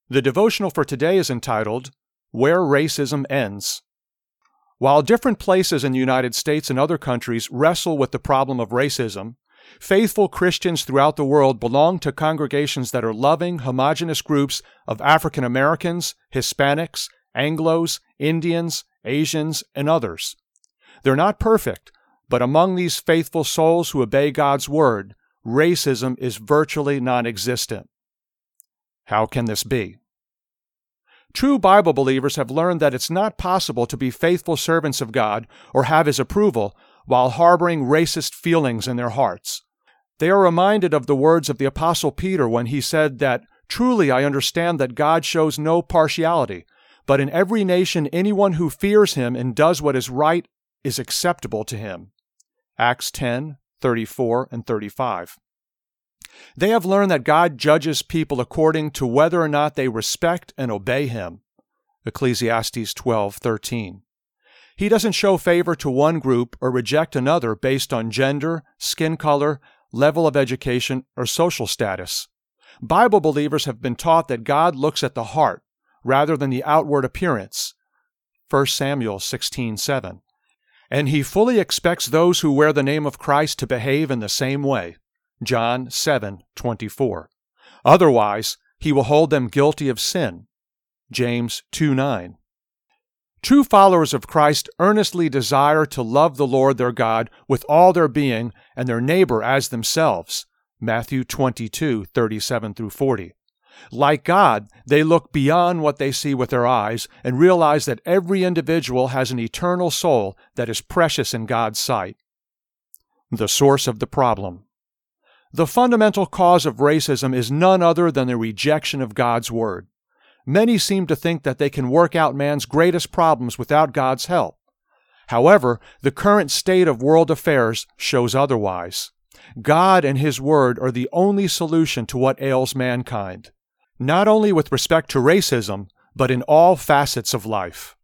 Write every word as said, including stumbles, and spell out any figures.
The devotional for today is entitled, Where Racism Ends. While different places in the United States and other countries wrestle with the problem of racism, faithful Christians throughout the world belong to congregations that are loving, homogeneous groups of African Americans, Hispanics, Anglos, Indians, Asians, and others. They're not perfect, but among these faithful souls who obey God's word, racism is virtually non-existent. How can this be? True Bible believers have learned that it's not possible to be faithful servants of God or have His approval while harboring racist feelings in their hearts. They are reminded of the words of the Apostle Peter when he said that, "Truly I understand that God shows no partiality, but in every nation anyone who fears Him and does what is right is acceptable to Him." Acts ten, thirty-four and thirty-five. They have learned that God judges people according to whether or not they respect and obey Him. Ecclesiastes twelve, thirteen. He doesn't show favor to one group or reject another based on gender, skin color, level of education, or social status. Bible believers have been taught that God looks at the heart rather than the outward appearance. First Samuel sixteen, seven. And He fully expects those who wear the name of Christ to behave in the same way. John seven, twenty-four. Otherwise, He will hold them guilty of sin. James two, nine. True followers of Christ earnestly desire to love the Lord their God with all their being and their neighbor as themselves. Matthew twenty-two, thirty-seven through forty. Like God, they look beyond what they see with their eyes and realize that every individual has an eternal soul that is precious in God's sight. The source of the problem. The fundamental cause of racism is none other than the rejection of God's Word. Many seem to think that they can work out man's greatest problems without God's help. However, the current state of world affairs shows otherwise. God and His Word are the only solution to what ails mankind, not only with respect to racism, but in all facets of life.